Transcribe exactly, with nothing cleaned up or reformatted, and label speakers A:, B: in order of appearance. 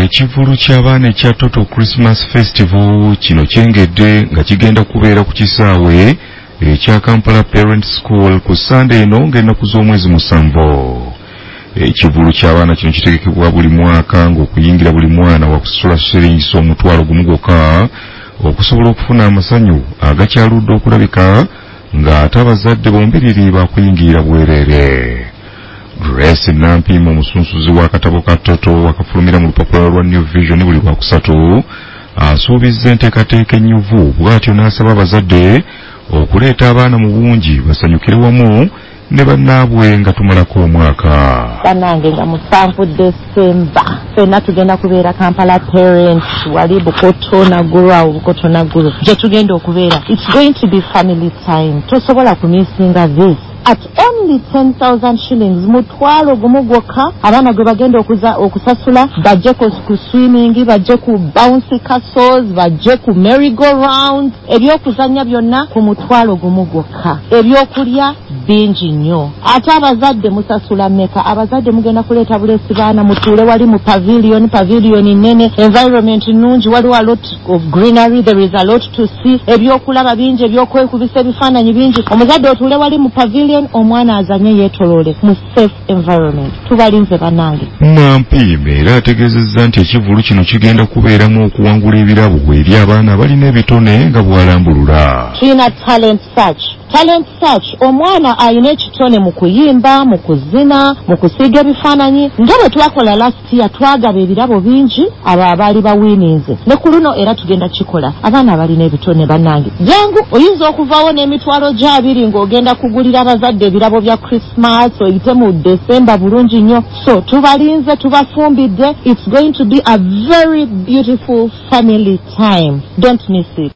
A: Ekivulu ky'abaana ekya Total Christmas Festival kino kyengedde nga kigenda kubeera ku kisaawe ekya Kampala Parent School ku Sunday eno ng'ennaku z'omwezi musanvu. Ekivulu ky'abaana kino kitegekebwa buli mwaka ng'okuyingira buli mwana wakusasula siringi omutwalo gumu gwokka okusobola okufuna amasanyu agakyaludde okulabika ng'ate abazadde bombiriri bakuyingirira bwereere. Grace Nampiimo omusunsuzi w'akatabo ka Toto wakafulumira mu lupapula lwa New Vision buli lwakusatu asuubizza enteekateeka ennyuvu bw'atyo n'asaba abazadde okuleeta abaana mu bungi basanyukire wamu ne bannaabwe nga tumalako omwaka.
B: Bannange nga musanvu Desemba ffenna tugenda kubeera Kampala Parents wali Bukoto Naguru awo Bukoto Naguru gye tugenda okubeera. It's going to be family time. Tosobola kumisinga this. At only ten thousand shillings mutwalo gumu gwokka abaana gwe bagenda okuza okusasula bajje ku swimming bajje ku bouncy castles bajje ku merry go round ebyokuzanya byonna ku mutwalo gumu gwokka. Ebyokulya bingi nnyo ate abazadde musasula mmeka? Abazadde mugenda kuleeta bulesi baana mutuule wali mu pavilion pavilion nene environment nungi waliwo a lot of greenery, there is a lot to see, ebyokulaba bingi ebyokwekubisa ebifaananyi bingi. Omuzadde otuule wali mu pavilion omwana azanye yeetolole mu safe environment. Tubalinze bannange.
A: Nampiime era ategeezezza nti ekivulu kino kigenda kubeeramu okuwangula ebirabo eri abaana abalina ebitone nga bw'alambulula.
B: Tulina talent search. Talent search omwana alina ekitone mu kuyimba mu kuzina mu kusiiga ebifaananyi nga bwe twakola last year twagaba ebirabo bingi abo abaali bawiininze ne ku luno era tugenda kikola abaana abalina ebitone bannange. Jangu oyinza okuvaawo n'emitwalo gy'abiri ng'ogenda kugulira abazadde ebirabo bya Christmas oyite mu December bulungi nnyo. So tubalinze tubafumbidde. It's going to be a very beautiful family time. Don't miss it.